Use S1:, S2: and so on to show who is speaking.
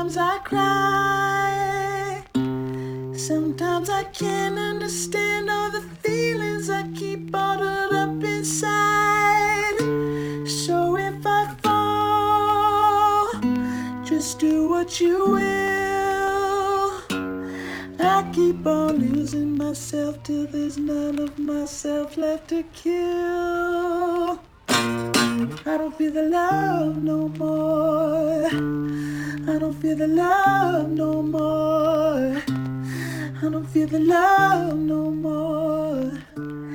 S1: Sometimes I cry. Sometimes I can't understand all the feelings I keep bottled up inside. So if I fall, just do what you will. I keep on losing myself till there's none of myself left to kill. I don't feel the love no more. I don't feel the love no more. I don't feel the love no more.